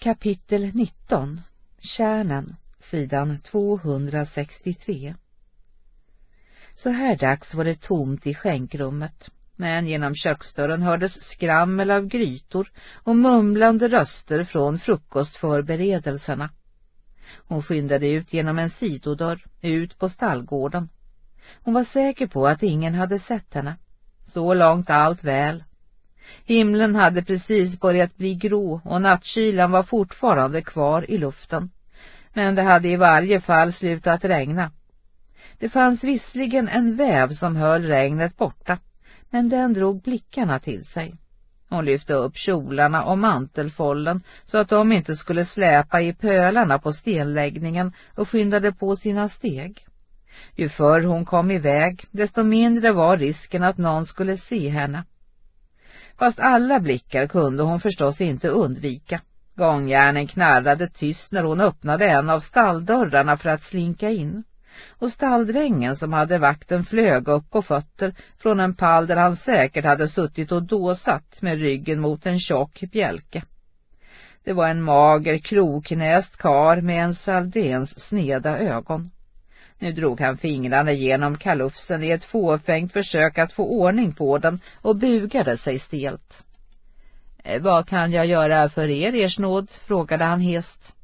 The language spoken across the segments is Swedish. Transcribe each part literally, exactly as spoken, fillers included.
Kapitel nitton. Kärnen, sidan tvåhundrasextiotre. Så här dags var det tomt i skänkrummet, men genom köksdörren hördes skrammel av grytor och mumlande röster från frukostförberedelserna. Hon skyndade ut genom en sidodörr, ut på stallgården. Hon var säker på att ingen hade sett henne. Så långt allt väl. Himlen hade precis börjat bli grå och nattkylan var fortfarande kvar i luften. Men det hade i varje fall slutat regna. Det fanns visserligen en väv som höll regnet borta, men den drog blickarna till sig. Hon lyfte upp kjolarna och mantelfållen så att de inte skulle släpa i pölarna på stenläggningen och skyndade på sina steg. Ju förr hon kom iväg, desto mindre var risken att någon skulle se henne. Fast alla blickar kunde hon förstås inte undvika. Gångjärnen knarrade tyst när hon öppnade en av stalldörrarna för att slinka in. Och stalldrängen som hade vakten flög upp på fötter från en pall där han säkert hade suttit och dåsat med ryggen mot en tjock bjälke. Det var en mager, kroknäst kar med en saldens sneda ögon. Nu drog han fingrarna genom kalufsen i ett fåfängt försök att få ordning på den och bugade sig stelt. Vad kan jag göra för er, ers nåd? Frågade han hest.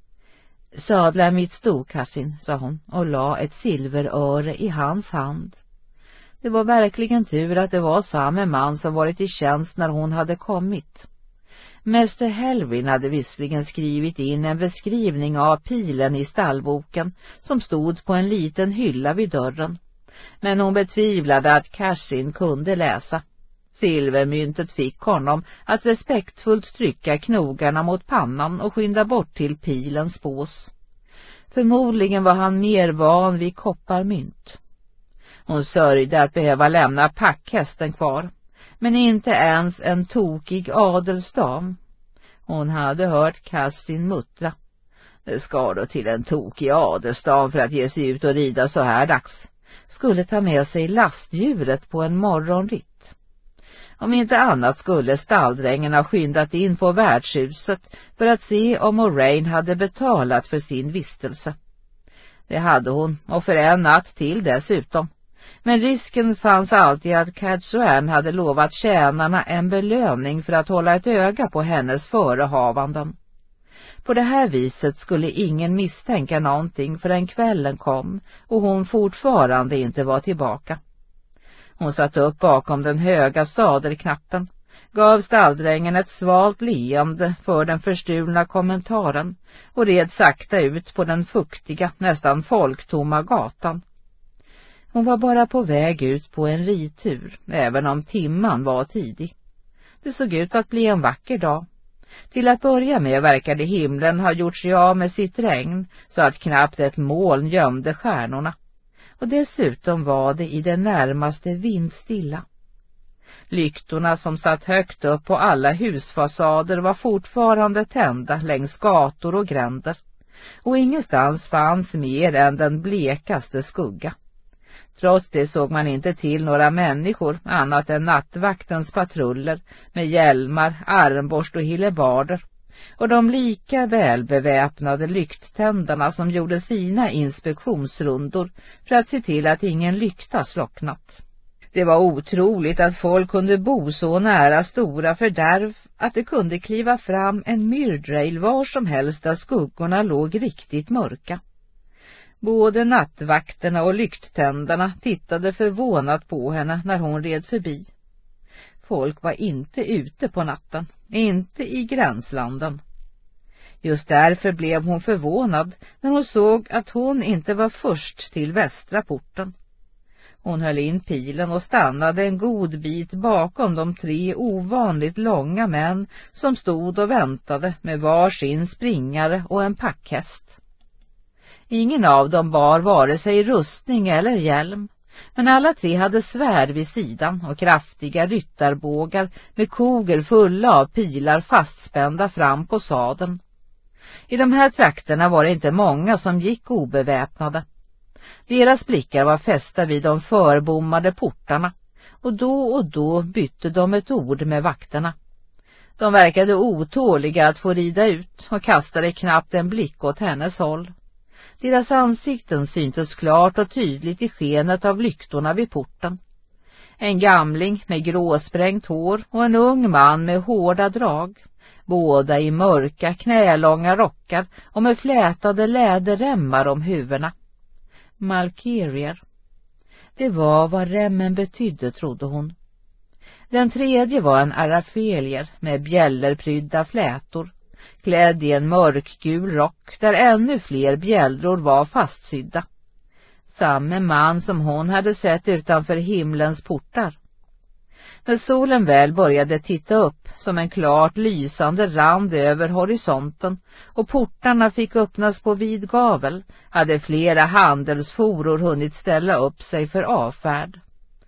Sadla mitt stokassin, sa hon och la ett silveröre i hans hand. Det var verkligen tur att det var samma man som varit i tjänst när hon hade kommit. Mäster Helvin hade visserligen skrivit in en beskrivning av pilen i stallboken som stod på en liten hylla vid dörren. Men hon betvivlade att Cassin kunde läsa. Silvermyntet fick honom att respektfullt trycka knogarna mot pannan och skynda bort till pilens bås. Förmodligen var han mer van vid kopparmynt. Hon sörjde att behöva lämna packhästen kvar, men inte ens en tokig adelsdam. Hon hade hört Cassin muttra. Det ska då till en tokig adelsdam för att ge sig ut och rida så här dags. Skulle ta med sig lastdjuret på en morgonritt. Om inte annat skulle stalldrängen ha skyndat in på värdshuset för att se om Moraine hade betalat för sin vistelse. Det hade hon, och för en natt till dessutom. Men risken fanns alltid att Cadsuane hade lovat tjänarna en belöning för att hålla ett öga på hennes förehavanden. På det här viset skulle ingen misstänka någonting förrän kvällen kom och hon fortfarande inte var tillbaka. Hon satt upp bakom den höga sadelknappen, gav stalldrängen ett svalt leende för den förstulna kommentaren och red sakta ut på den fuktiga, nästan folktomma gatan. Hon var bara på väg ut på en ritur, även om timman var tidig. Det såg ut att bli en vacker dag. Till att börja med verkade himlen ha gjort sig av med sitt regn så att knappt ett moln gömde stjärnorna. Och dessutom var det i det närmaste vindstilla. Lyktorna som satt högt upp på alla husfasader var fortfarande tända längs gator och gränder. Och ingenstans fanns mer än den blekaste skugga. Trots det såg man inte till några människor annat än nattvaktens patruller med hjälmar, armborst och hillebarder. Och de lika välbeväpnade lykttändarna som gjorde sina inspektionsrundor för att se till att ingen lykta slocknat. Det var otroligt att folk kunde bo så nära stora fördärv att det kunde kliva fram en myrdrail var som helst där skuggorna låg riktigt mörka. Både nattvakterna och lykttändarna tittade förvånat på henne när hon red förbi. Folk var inte ute på natten, inte i gränslanden. Just därför blev hon förvånad när hon såg att hon inte var först till västra porten. Hon höll in pilen och stannade en god bit bakom de tre ovanligt långa män som stod och väntade med var sin springare och en packhäst. Ingen av dem bar vare sig rustning eller hjälm, men alla tre hade svärd vid sidan och kraftiga ryttarbågar med koger fulla av pilar fastspända fram på sadeln. I de här trakterna var det inte många som gick obeväpnade. Deras blickar var fästa vid de förbommade portarna, och då och då bytte de ett ord med vakterna. De verkade otåliga att få rida ut och kastade knappt en blick åt hennes håll. Deras ansikten syntes klart och tydligt i skenet av lyktorna vid porten. En gamling med gråsprängt hår och en ung man med hårda drag, båda i mörka knälånga rockar och med flätade läderremmar om huvudena. Malkerier. Det var vad remmen betydde, trodde hon. Den tredje var en arafelier med bjällerprydda flätor, klädd i en mörkgul rock där ännu fler bjällror var fastsydda. Samme man som hon hade sett utanför himlens portar. När solen väl började titta upp som en klart lysande rand över horisonten och portarna fick öppnas på vid gavel, hade flera handelsforor hunnit ställa upp sig för avfärd.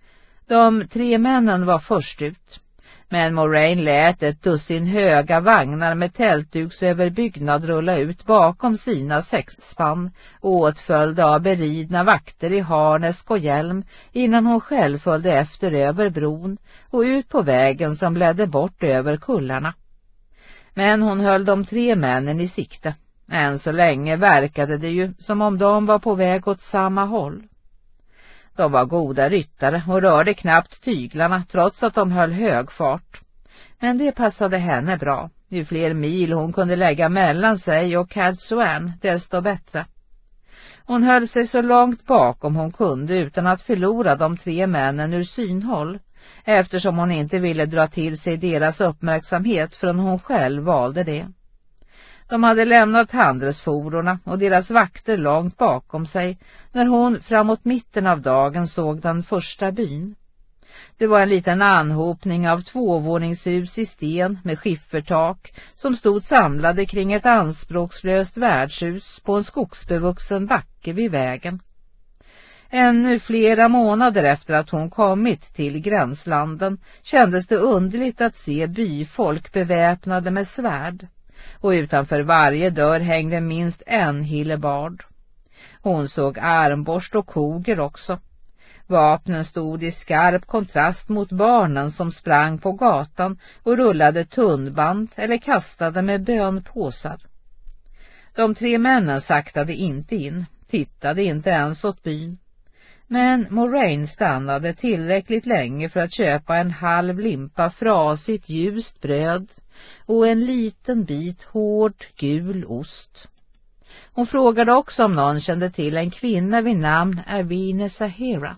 De tre männen var först ut, men Moraine lät ett dussin höga vagnar med tältduksöverbyggnad rulla ut bakom sina sexspann, åtföljda av beridna vakter i harnesk och hjälm, innan hon själv följde efter över bron och ut på vägen som ledde bort över kullarna. Men hon höll de tre männen i sikte. Än så länge verkade det ju som om de var på väg åt samma håll. De var goda ryttare och rörde knappt tyglarna trots att de höll hög fart. Men det passade henne bra. Ju fler mil hon kunde lägga mellan sig och Cadsuane, desto bättre. Hon höll sig så långt bakom hon kunde utan att förlora de tre männen ur synhåll, eftersom hon inte ville dra till sig deras uppmärksamhet förrän hon själv valde det. De hade lämnat handelsfororna och deras vakter långt bakom sig när hon framåt mitten av dagen såg den första byn. Det var en liten anhopning av tvåvåningshus i sten med skiffertak som stod samlade kring ett anspråkslöst värdshus på en skogsbevuxen backe vid vägen. Ännu flera månader efter att hon kommit till gränslanden kändes det underligt att se byfolk beväpnade med svärd. Och utanför varje dörr hängde minst en hillebard. Hon såg armborst och koger också. Vapnen stod i skarp kontrast mot barnen som sprang på gatan och rullade tunnband eller kastade med bönpåsar. De tre männen saktade inte in, tittade inte ens åt byn. Men Moraine stannade tillräckligt länge för att köpa en halv limpa frasigt ljust bröd och en liten bit hård gul ost. Hon frågade också om någon kände till en kvinna vid namn Ervine Sahara.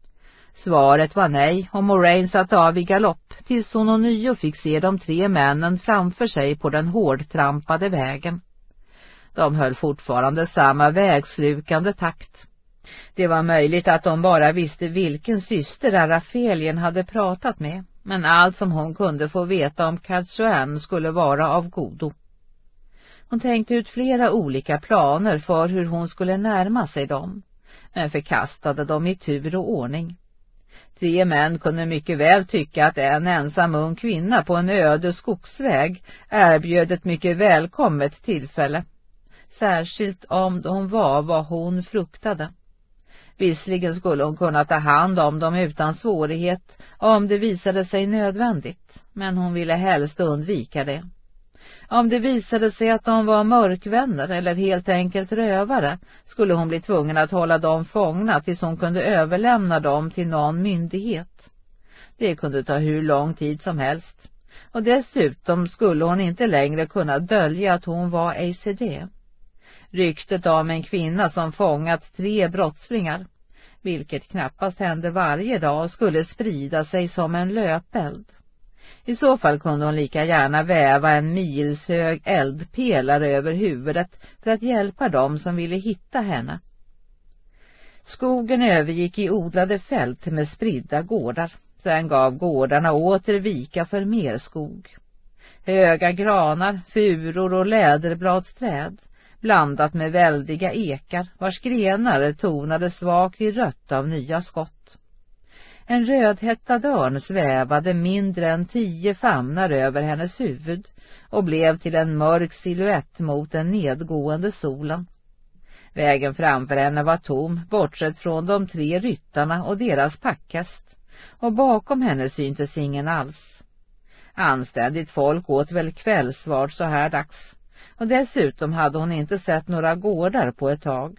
Svaret var nej och Moraine satt av i galopp tills hon ånyo fick se de tre männen framför sig på den hårdtrampade vägen. De höll fortfarande samma vägslukande takt. Det var möjligt att de bara visste vilken syster Arafelien hade pratat med, men allt som hon kunde få veta om Cadsuane skulle vara av godo. Hon tänkte ut flera olika planer för hur hon skulle närma sig dem, men förkastade dem i tur och ordning. Tre män kunde mycket väl tycka att en ensam ung kvinna på en öde skogsväg erbjöd ett mycket välkommet tillfälle, särskilt om de var vad hon fruktade. Visserligen skulle hon kunna ta hand om dem utan svårighet om det visade sig nödvändigt, men hon ville helst undvika det. Om det visade sig att de var mörkvänner eller helt enkelt rövare skulle hon bli tvungen att hålla dem fångna tills hon kunde överlämna dem till någon myndighet. Det kunde ta hur lång tid som helst, och dessutom skulle hon inte längre kunna dölja att hon var A C D. Ryktet om en kvinna som fångat tre brottslingar, vilket knappast hände varje dag, skulle sprida sig som en löpeld. I så fall kunde hon lika gärna väva en milshög eldpelare över huvudet för att hjälpa dem som ville hitta henne. Skogen övergick i odlade fält med spridda gårdar. Sen gav gårdarna åter vika för mer skog. Höga granar, furor och läderbladsträd, blandat med väldiga ekar vars grenar tonade svagt i rött av nya skott. En rödhättad örn svävade mindre än tio famnar över hennes huvud och blev till en mörk silhuett mot den nedgående solen. Vägen framför henne var tom, bortsett från de tre ryttarna och deras packhäst, och bakom henne syntes ingen alls. Anständigt folk åt väl kvällsvard så här dags, och dessutom hade hon inte sett några gårdar på ett tag.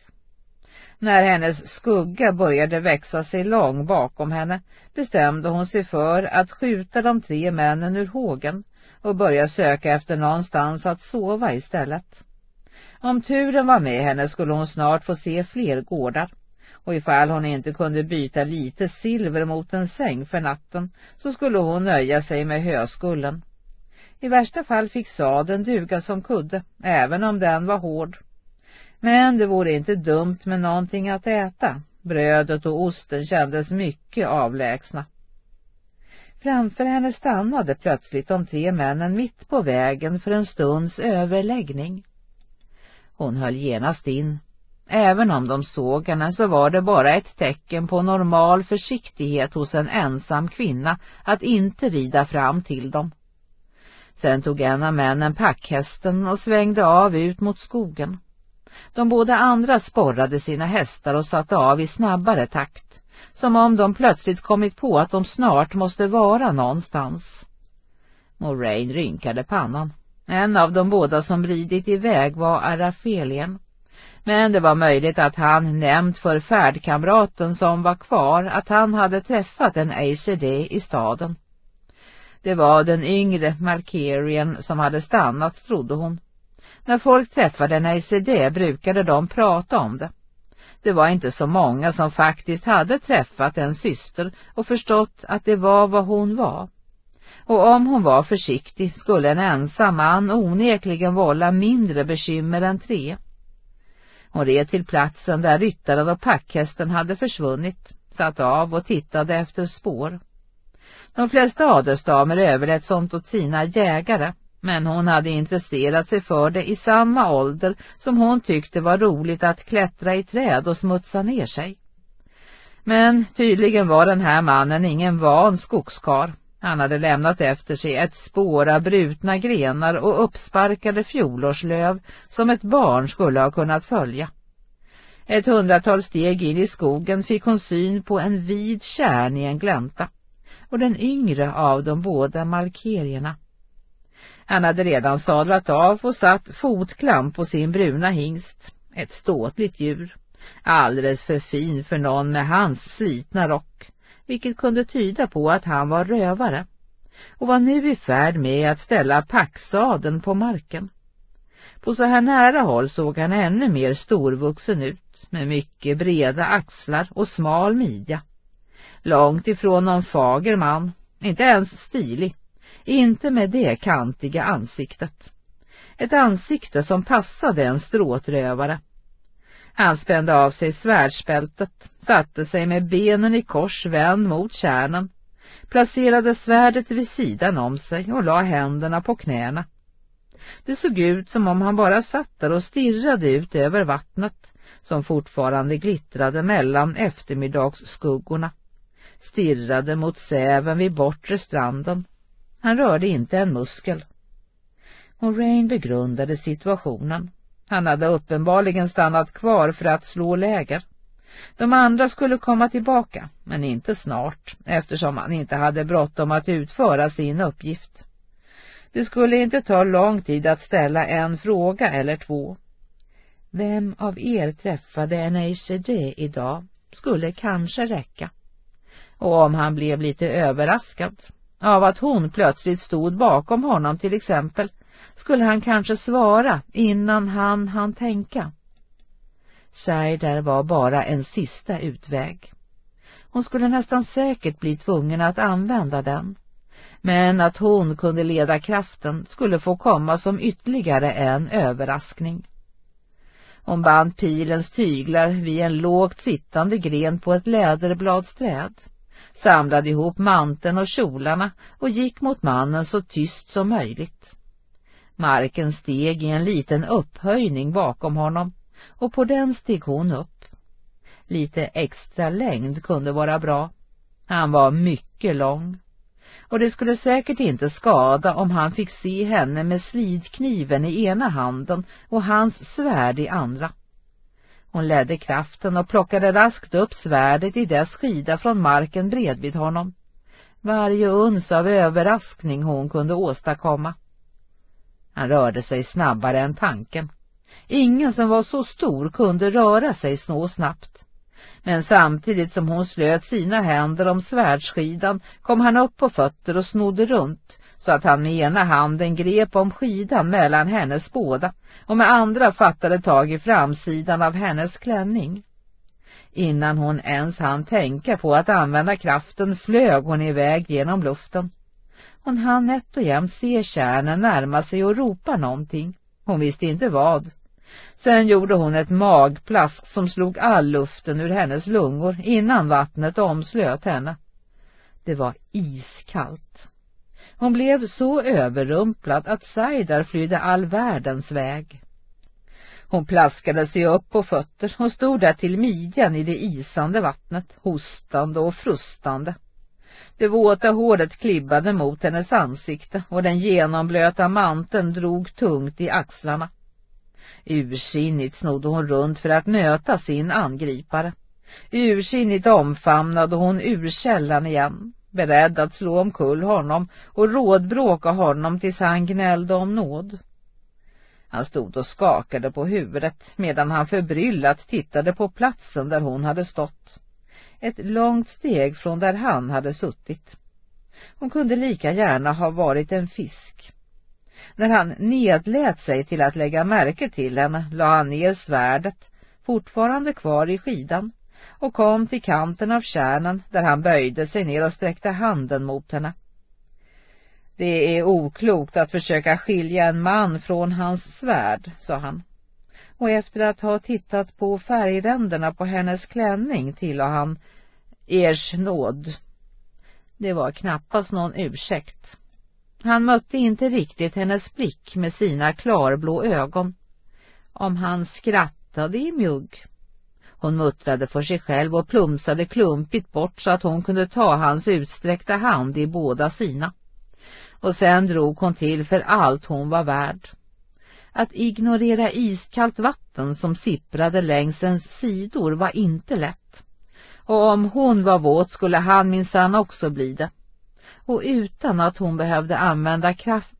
När hennes skugga började växa sig lång bakom henne bestämde hon sig för att skjuta de tre männen ur hågen och börja söka efter någonstans att sova istället. Om turen var med henne skulle hon snart få se fler gårdar, och ifall hon inte kunde byta lite silver mot en säng för natten så skulle hon nöja sig med höskullen. I värsta fall fick sadeln duga som kudde, även om den var hård. Men det vore inte dumt med någonting att äta. Brödet och osten kändes mycket avlägsna. Framför henne stannade plötsligt de tre männen mitt på vägen för en stunds överläggning. Hon höll genast in. Även om de såg henne så var det bara ett tecken på normal försiktighet hos en ensam kvinna att inte rida fram till dem. Sen tog en av männen packhästen och svängde av ut mot skogen. De båda andra sporrade sina hästar och satte av i snabbare takt, som om de plötsligt kommit på att de snart måste vara någonstans. Moraine rynkade pannan. En av de båda som ridit iväg var Arafelien, men det var möjligt att han nämnt för färdkamraten som var kvar att han hade träffat en Aes Sedai i staden. Det var den yngre Malkerian som hade stannat, trodde hon. När folk träffade en Aes Sedai brukade de prata om det. Det var inte så många som faktiskt hade träffat en syster och förstått att det var vad hon var. Och om hon var försiktig skulle en ensam man onekligen vålla mindre bekymmer än tre. Hon red till platsen där ryttaren och packhästen hade försvunnit, satt av och tittade efter spår. De flesta adelsdamer överlät sånt åt sina jägare, men hon hade intresserat sig för det i samma ålder som hon tyckte var roligt att klättra i träd och smutsa ner sig. Men tydligen var den här mannen ingen van skogskar. Han hade lämnat efter sig ett spår av brutna grenar och uppsparkade fjolårslöv som ett barn skulle ha kunnat följa. Ett hundratal steg in i skogen fick hon syn på en vid kärn i en glänta, och den yngre av de båda Malkerierna. Han hade redan sadlat av och satt fotklamp på sin bruna hingst, ett ståtligt djur, alldeles för fin för någon med hans slitna rock, vilket kunde tyda på att han var rövare, och var nu i färd med att ställa packsadeln på marken. På så här nära håll såg han ännu mer storvuxen ut, med mycket breda axlar och smal midja. Långt ifrån någon fager man, inte ens stilig, inte med det kantiga ansiktet. Ett ansikte som passade en stråtrövare. Han spände av sig svärdsbältet, satte sig med benen i kors vänd mot kärnan, placerade svärdet vid sidan om sig och la händerna på knäna. Det såg ut som om han bara satt där och stirrade ut över vattnet, som fortfarande glittrade mellan eftermiddagsskuggorna. Stirrade mot säven vid bortre stranden. Han rörde inte en muskel. Moraine begrundade situationen. Han hade uppenbarligen stannat kvar för att slå läger. De andra skulle komma tillbaka, men inte snart, eftersom han inte hade bråttom att utföra sin uppgift. Det skulle inte ta lång tid att ställa en fråga eller två. Vem av er träffade en Aes Sedai idag skulle kanske räcka. Och om han blev lite överraskad av att hon plötsligt stod bakom honom till exempel, skulle han kanske svara innan han hann tänka. Saider var bara en sista utväg. Hon skulle nästan säkert bli tvungen att använda den, men att hon kunde leda kraften skulle få komma som ytterligare en överraskning. Hon band pilens tyglar vid en lågt sittande gren på ett läderbladsträd, samlade ihop manteln och kjolarna och gick mot mannen så tyst som möjligt. Marken steg i en liten upphöjning bakom honom, och på den steg hon upp. Lite extra längd kunde vara bra. Han var mycket lång, och det skulle säkert inte skada om han fick se henne med slidkniven i ena handen och hans svärd i andra. Hon ledde kraften och plockade raskt upp svärdet i dess skida från marken bredvid honom. varje uns av överraskning hon kunde åstadkomma. Han rörde sig snabbare än tanken. Ingen som var så stor kunde röra sig så snabbt. Men samtidigt som hon slöt sina händer om svärdsskidan kom han upp på fötter och snodde runt, så att han med ena handen grep om skidan mellan hennes båda och med andra fattade tag i framsidan av hennes klänning. Innan hon ens hann tänka på att använda kraften flög hon iväg genom luften. Hon hann nätt och jämt se kärnen närma sig och ropa någonting. Hon visste inte vad. Sen gjorde hon ett magplask som slog all luften ur hennes lungor innan vattnet omslöt henne. Det var iskallt. Hon blev så överrumplad att Saidar flydde all världens väg. Hon plaskade sig upp på fötter och stod där till midjan i det isande vattnet, hostande och frustande. Det våta håret klibbade mot hennes ansikte och den genomblöta manteln drog tungt i axlarna. Ursinnigt snodde hon runt för att möta sin angripare. Ursinnigt omfamnade hon urkällan igen, beredd att slå omkull honom och rådbråka honom tills han gnällde om nåd. Han stod och skakade på huvudet medan han förbryllat tittade på platsen där hon hade stått. Ett långt steg från där han hade suttit. Hon kunde lika gärna ha varit en fisk. När han nedlät sig till att lägga märke till henne la han ner svärdet, fortfarande kvar i skidan, och kom till kanten av kärnen där han böjde sig ner och sträckte handen mot henne. Det är oklokt att försöka skilja en man från hans svärd, sa han. Och efter att ha tittat på färgränderna på hennes klänning tillade han, ers nåd. Det var knappast någon ursäkt. Han mötte inte riktigt hennes blick med sina klarblå ögon. Om han skrattade i mjugg. Hon muttrade för sig själv och plumsade klumpigt bort så att hon kunde ta hans utsträckta hand i båda sina. Och sen drog hon till för allt hon var värd. Att ignorera iskallt vatten som sipprade längs ens sidor var inte lätt. Och om hon var våt skulle han minsann också bli det. Och utan att hon behövde använda kraft.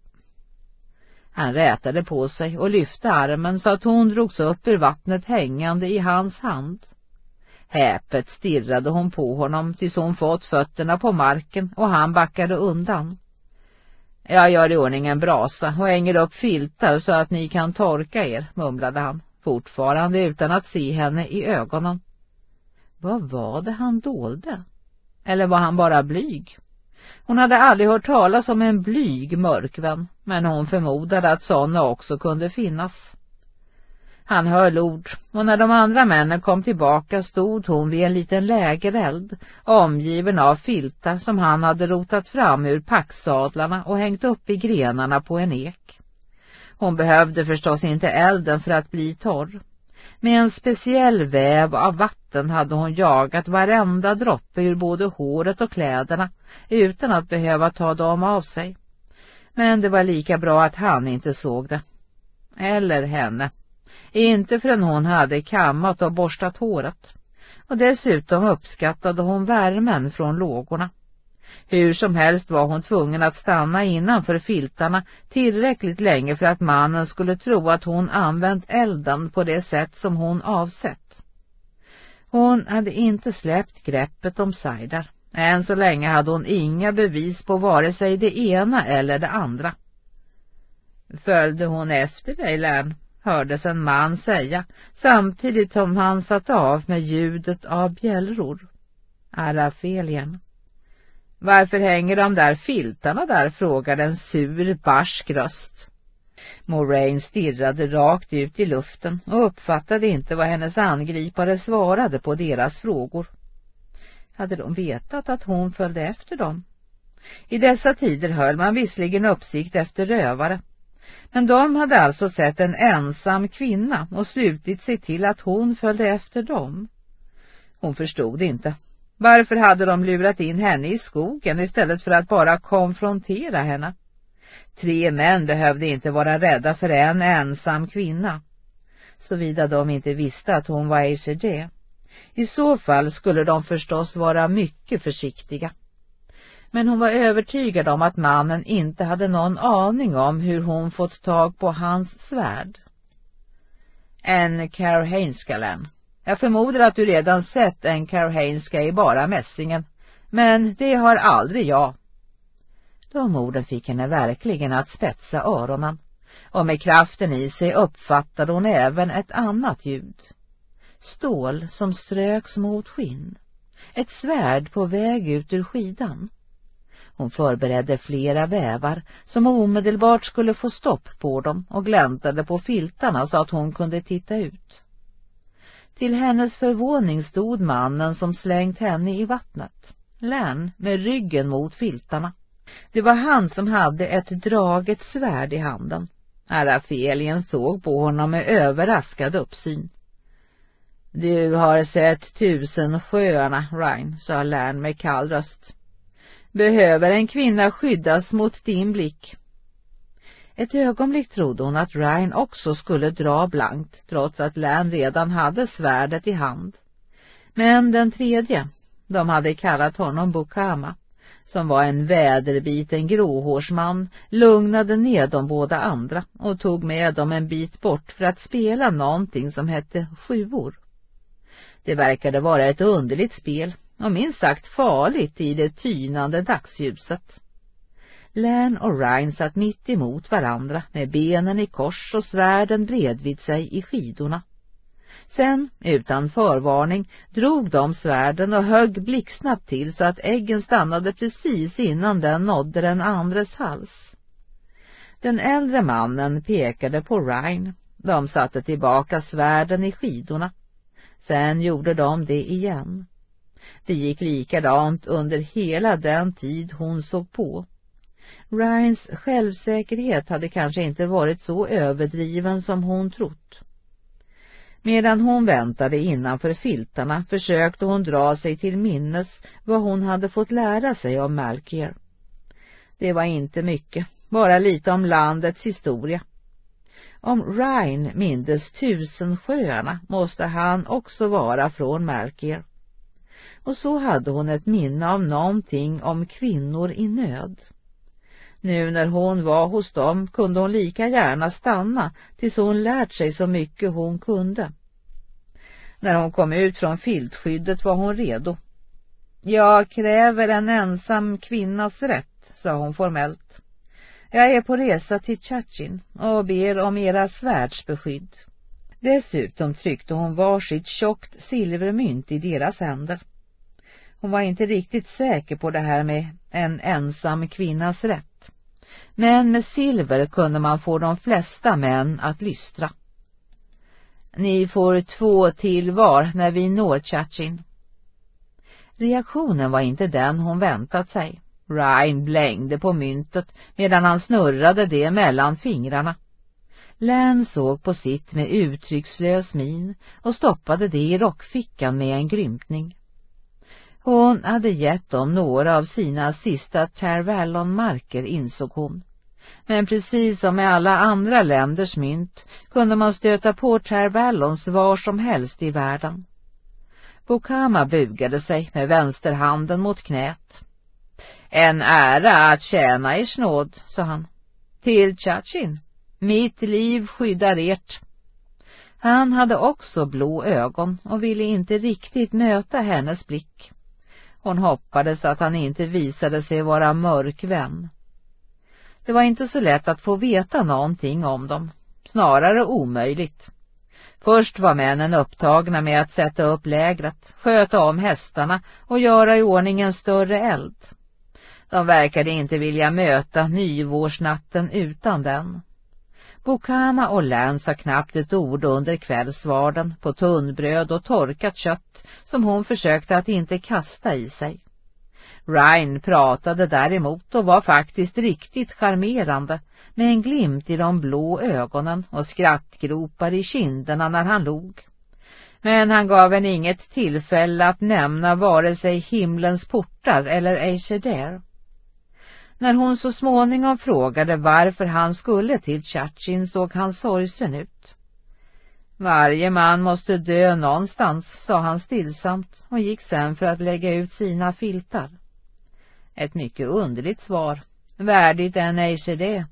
Han rätade på sig och lyfte armen så att hon drogs upp ur vattnet hängande i hans hand. Häpet stirrade hon på honom tills hon fått fötterna på marken och han backade undan. Jag gör i ordning en brasa och hänger upp filtar så att ni kan torka er, mumlade han, fortfarande utan att se henne i ögonen. Vad var det han dolde? Eller var han bara blyg? Hon hade aldrig hört talas om en blyg mörkvän, men hon förmodade att sådana också kunde finnas. Han höll ord, och när de andra männen kom tillbaka stod hon vid en liten lägereld, omgiven av filtar som han hade rotat fram ur packsadlarna och hängt upp i grenarna på en ek. Hon behövde förstås inte elden för att bli torr. Med en speciell väv av vatten hade hon jagat varenda droppe ur både håret och kläderna utan att behöva ta dem av sig. Men det var lika bra att han inte såg det. Eller henne. Inte förrän hon hade kammat och borstat håret. Och dessutom uppskattade hon värmen från lågorna. Hur som helst var hon tvungen att stanna innanför filtarna tillräckligt länge för att mannen skulle tro att hon använt elden på det sätt som hon avsett. Hon hade inte släppt greppet om Saidar. Än så länge hade hon inga bevis på vare sig det ena eller det andra. Följde hon efter dig, Lärn? Hördes en man säga, samtidigt som han satt av med ljudet av bjällror. Arafelien. Varför hänger de där filtarna där, frågade en sur, barsk röst. Moraine stirrade rakt ut i luften och uppfattade inte vad hennes angripare svarade på deras frågor. Hade de vetat att hon följde efter dem? I dessa tider höll man visserligen uppsikt efter rövare. Men de hade alltså sett en ensam kvinna och slutit sig till att hon följde efter dem. Hon förstod inte. Varför hade de lurat in henne i skogen istället för att bara konfrontera henne? Tre män behövde inte vara rädda för en ensam kvinna. Såvida de inte visste att hon var Aysegeh. I så fall skulle de förstås vara mycket försiktiga. Men hon var övertygad om att mannen inte hade någon aning om hur hon fått tag på hans svärd. En Carhainska, Len. Jag förmodar att du redan sett en Carhainska i bara mässingen, men det har aldrig jag. De orden fick henne verkligen att spetsa öronen, och med kraften i sig uppfattade hon även ett annat ljud. Stål som ströks mot skinn. Ett svärd på väg ut ur skidan. Hon förberedde flera vävar som omedelbart skulle få stopp på dem och gläntade på filtarna så att hon kunde titta ut. Till hennes förvåning stod mannen som slängt henne i vattnet, Len, med ryggen mot filtarna. Det var han som hade ett draget svärd i handen. Arafelien såg på honom med överraskad uppsyn. Du har sett tusen sjöarna, Ryan, sa Len med kall röst. Behöver en kvinna skyddas mot din blick? Ett ögonblick trodde hon att Ryan också skulle dra blankt, trots att Len redan hade svärdet i hand. Men den tredje, de hade kallat honom Bukama, som var en väderbiten gråhårsman, lugnade ned de båda andra och tog med dem en bit bort för att spela någonting som hette sjuor. Det verkade vara ett underligt spel och minst sagt farligt i det tynande dagsljuset. Len och Ryan satt mitt emot varandra med benen i kors och svärden bredvid sig i skidorna. Sen, utan förvarning, drog de svärden och högg blixtsnabbt till så att äggen stannade precis innan den nådde den andres hals. Den äldre mannen pekade på Ryan. De satte tillbaka svärden i skidorna. Sen gjorde de det igen. Det gick likadant under hela den tid hon såg på. Ryans självsäkerhet hade kanske inte varit så överdriven som hon trott. Medan hon väntade innanför filtarna försökte hon dra sig till minnes vad hon hade fått lära sig om Malkier. Det var inte mycket, bara lite om landets historia. Om Ryan mindes tusen sjöarna måste han också vara från Malkier. Och så hade hon ett minne av någonting om kvinnor i nöd. Nu när hon var hos dem kunde hon lika gärna stanna tills hon lärt sig så mycket hon kunde. När hon kom ut från filtskyddet var hon redo. Jag kräver en ensam kvinnas rätt, sa hon formellt. Jag är på resa till Chachin och ber om era svärdsbeskydd. Dessutom tryckte hon varsitt tjockt silvermynt i deras händer. Hon var inte riktigt säker på det här med en ensam kvinnas rätt. Men med silver kunde man få de flesta män att lystra. Ni får två till var när vi når Chachin. Reaktionen var inte den hon väntat sig. Ryan blängde på myntet medan han snurrade det mellan fingrarna. Len såg på sitt med uttryckslös min och stoppade det i rockfickan med en grymtning. Hon hade gett dem några av sina sista Tervallon-marker, insåg hon. Men precis som med alla andra länders mynt kunde man stöta på Tervallons var som helst i världen. Bukama bugade sig med vänsterhanden mot knät. En ära att tjäna i snåd, sa han. Till Chachin, mitt liv skyddar ert. Han hade också blå ögon och ville inte riktigt möta hennes blick. Hon hoppades att han inte visade sig vara mörk vän. Det var inte så lätt att få veta någonting om dem, snarare omöjligt. Först var männen upptagna med att sätta upp lägret, sköta om hästarna och göra i ordning en större eld. De verkade inte vilja möta nyvårsnatten utan den. Bukama och Len sa knappt ett ord under kvällsvarden på tunnbröd och torkat kött som hon försökte att inte kasta i sig. Ryan pratade däremot och var faktiskt riktigt charmerande, med en glimt i de blå ögonen och skrattgropar i kinderna när han log. Men han gav henne inget tillfälle att nämna vare sig himlens portar eller Aesir. När hon så småningom frågade varför han skulle till Chachin såg han sorgsen ut. Varje man måste dö någonstans, sa han stillsamt och gick sen för att lägga ut sina filtar. Ett mycket underligt svar, värdigt en A C D.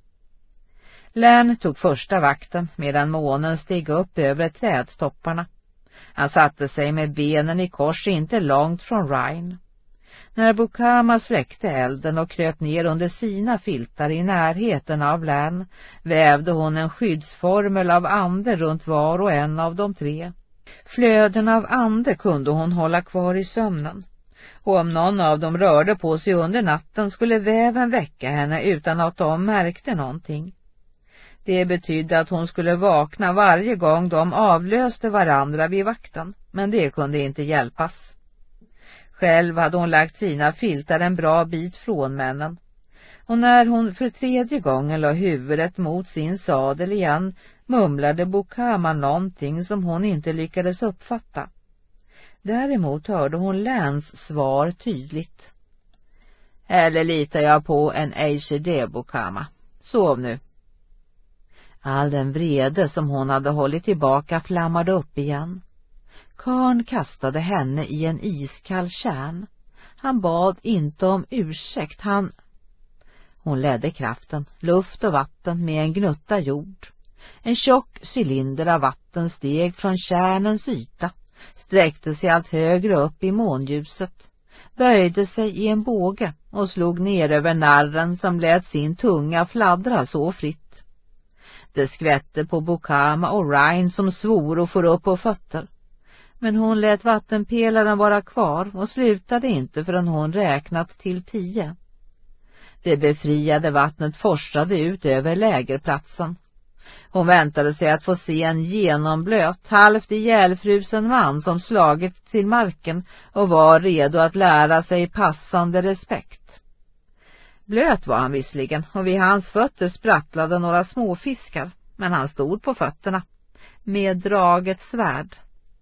Lan tog första vakten medan månen steg upp över trädtopparna. Han satte sig med benen i kors inte långt från Ryan. När Bukama släckte elden och kröp ner under sina filtar i närheten av Lan vävde hon en skyddsformel av ande runt var och en av de tre. Flöden av ande kunde hon hålla kvar i sömnen. Och om någon av dem rörde på sig under natten skulle väven väcka henne utan att de märkte någonting. Det betydde att hon skulle vakna varje gång de avlöste varandra vid vakten, men det kunde inte hjälpas. Själv hade hon lagt sina filtar en bra bit från männen. Och när hon för tredje gången la huvudet mot sin sadel igen mumlade Bukama någonting som hon inte lyckades uppfatta. Däremot hörde hon Lans svar tydligt. Eller litar jag på en A C D, Bukama. Sov nu. All den vrede som hon hade hållit tillbaka flammade upp igen. Karn kastade henne i en iskall kärn. Han bad inte om ursäkt, han... Hon ledde kraften, luft och vatten med en gnutta jord. En tjock cylinder av vatten steg från kärnens yta, sträckte sig allt högre upp i månljuset, böjde sig i en båge och slog ner över narren som lät sin tunga fladdra så fritt. Det skvätte på Bukama och Ryan som svor och for upp på fötter. Men hon lät vattenpelaren vara kvar och slutade inte förrän hon räknat till tio. Det befriade vattnet forsade ut över lägerplatsen. Hon väntade sig att få se en genomblöt, halvt ihjälfrusen man som slagit till marken och var redo att lära sig passande respekt. Blöt var han visserligen och vid hans fötter sprattlade några småfiskar, men han stod på fötterna med draget svärd.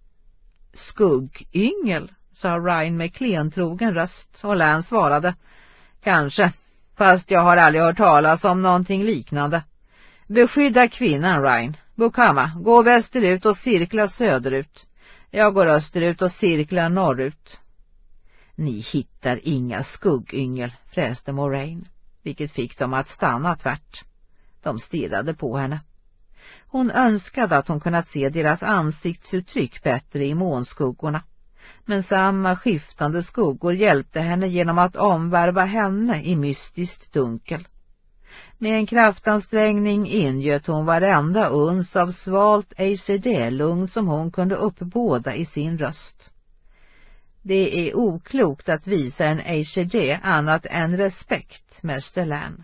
Skuggyngel, sa Ryan med klentrogen röst, och Lan svarade, kanske, fast jag har aldrig hört talas om någonting liknande. Beskydda kvinnan, Ryan. Bukama, gå västerut och cirkla söderut. Jag går österut och cirklar norrut. Ni hittar inga skuggyngel, fräste Moraine, vilket fick dem att stanna tvärt. De stirrade på henne. Hon önskade att hon kunnat se deras ansiktsuttryck bättre i månskuggorna. Men samma skiftande skuggor hjälpte henne genom att omvärva henne i mystiskt dunkel. Med en kraftansträngning ingöt hon varenda uns av svalt A C D-lugn som hon kunde uppbåda i sin röst. Det är oklokt att visa en A C D annat än respekt, mäster Lan.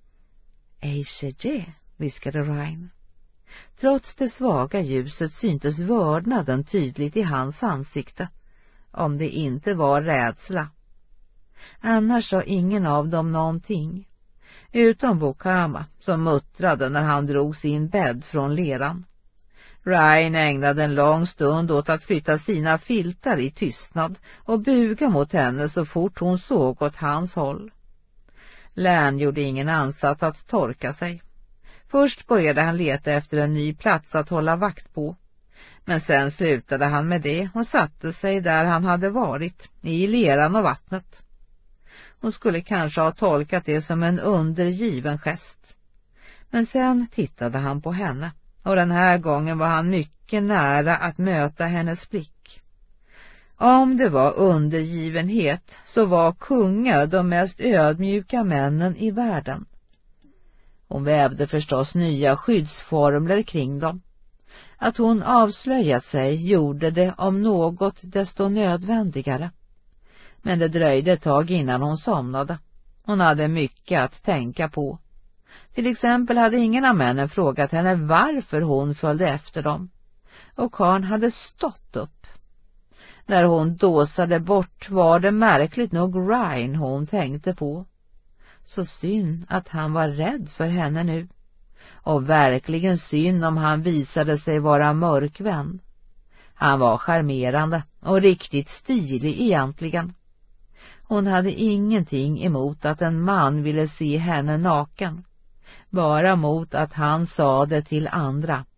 A C D, viskade Ryan. Trots det svaga ljuset syntes vördnaden tydligt i hans ansikte, om det inte var rädsla. Annars sa ingen av dem någonting, utom Bukama som muttrade när han drog sin bädd från leran. Ryan ägnade en lång stund åt att flytta sina filtar i tystnad och buga mot henne så fort hon såg åt hans håll. Lan gjorde ingen ansats att torka sig. Först började han leta efter en ny plats att hålla vakt på. Men sen slutade han med det och satte sig där han hade varit, i leran och vattnet. Hon skulle kanske ha tolkat det som en undergiven gest. Men sen tittade han på henne, och den här gången var han mycket nära att möta hennes blick. Om det var undergivenhet så var kungar de mest ödmjuka männen i världen. Hon vävde förstås nya skyddsformler kring dem. Att hon avslöjat sig gjorde det om något desto nödvändigare. Men det dröjde ett tag innan hon somnade. Hon hade mycket att tänka på. Till exempel hade ingen av männen frågat henne varför hon följde efter dem. Och karln hade stått upp. När hon dåsade bort var det märkligt nog Ryan hon tänkte på. Så synd att han var rädd för henne nu. Och verkligen synd om han visade sig vara mörkvänd. Han var charmerande och riktigt stilig egentligen. Hon hade ingenting emot att en man ville se henne naken. Bara mot att han sa det till andra.